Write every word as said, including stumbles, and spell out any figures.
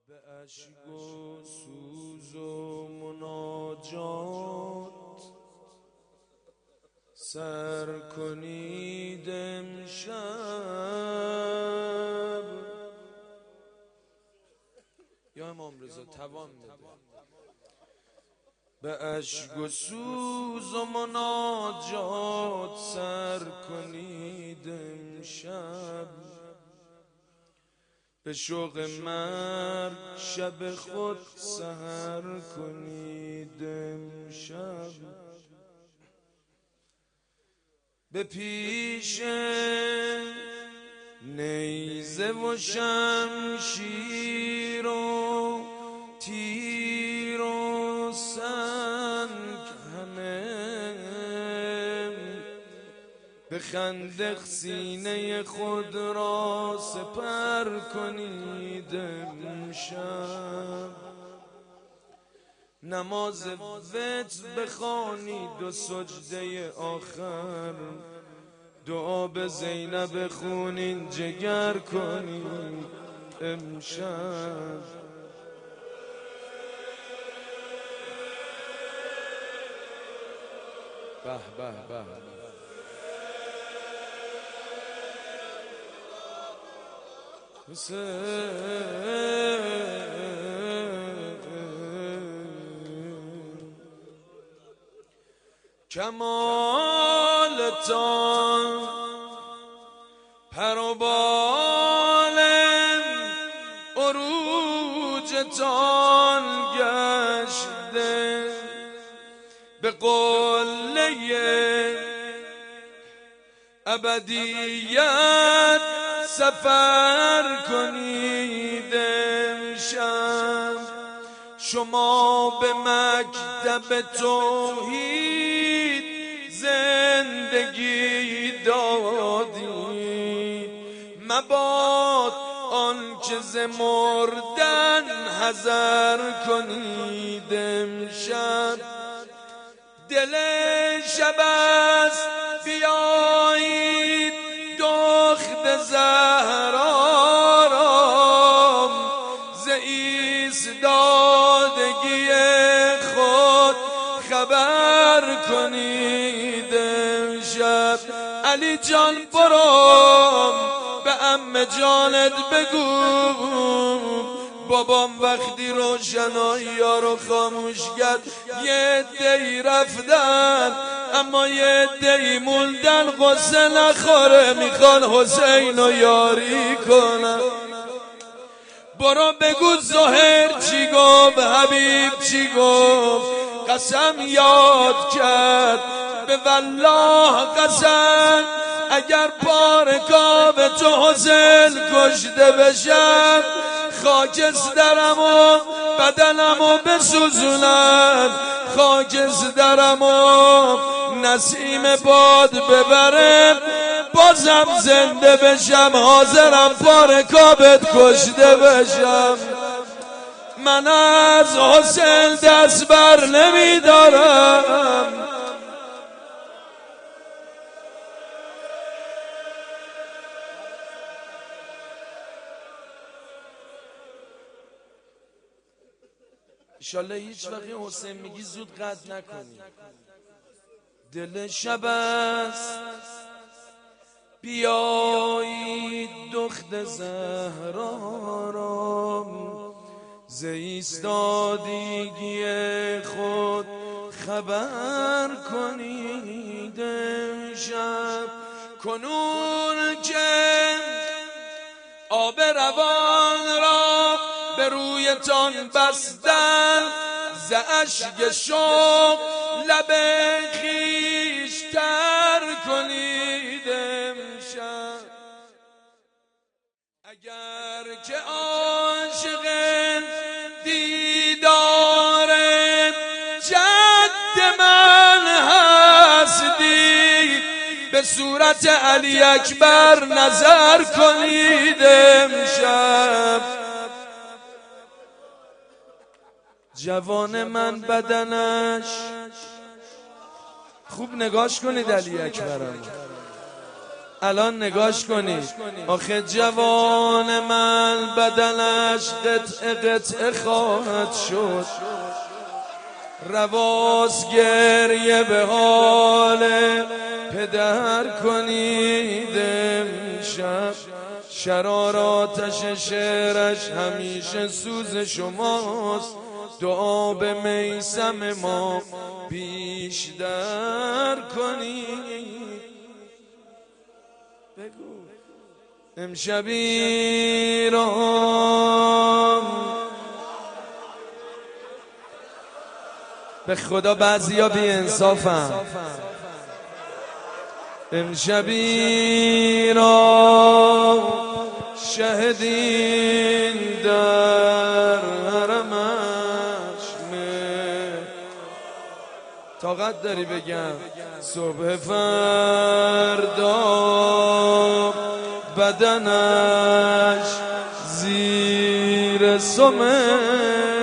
به اشک و سوز و مناجات سر کنید امشب. یا امام رضا توان بده. به اشک و سوز و مناجات سر کنید امشب. به شوق مرگ شب خود سحر کنید امشب. به پیش نیزه و شمشیر و تیر و سنگ همه به خندق سینه خود را سپر کنید امشب. نماز وتر بخوانید و سجده آخر دعا به زینب خونین جگر کنید امشب. به به به کمالتان پر و بال عروجتان گشته. به قله ابدیت سفر کنید امشب. شما به مکتب توحید زندگی دادید. مباد آنچه ز مردن حذر کنید امشب. دل شب است بیایید دخت زهرا را ز ایستادگی خود خبر کنید امشب. علی جان برو به عمه جانت بگو بابام وقتی روشنایی ها رو خاموش کرد یه عده‌ای رفتن اما یه عده‌ای موندن غصه نخوره میخوان حسین رو یاری کنن. برو بگو زهر چی گفت حبیب چی گفت قسم یاد کرد به والله قسم اگر پارکاب تو حسین کشته بشم خاکسترم و بدنم و بسوزونن خاکسترم و نسیم باد ببرم بازم زنده بشم حاضرم پارکابت کشته بشم. من از حسین دست بر نمیدارم. انشالله هیچ وقت حسین میگی زود قطع نکنی. دل شب است بیایید دخت زهرا را ز ایستادگی خود خبر کنید امشب. کنون که آب روان را به رویتان بستن ز اشک شوق لب خویش تر کنید امشب. اگر که عاشق دیدار جد من هستید به صورت علی اکبر نظر کنید امشب. جوان من بدنش خوب نگاش کنید علی اکبرم الان نگاش کنید آخه جوان من بدنش قطعه قطعه خواهد شد، رواز گریه به حال پدر کنید امشب. شرار آتش شعرش همیشه سوز شماست، دعا به میثم ما بیشتر کنید. بگو امشب ایران به خدا بعضیا بی انصافن. امشب ایران شهدین در حرمش مه. طاقت داری بگم صبح فردا بدنش زیر سمه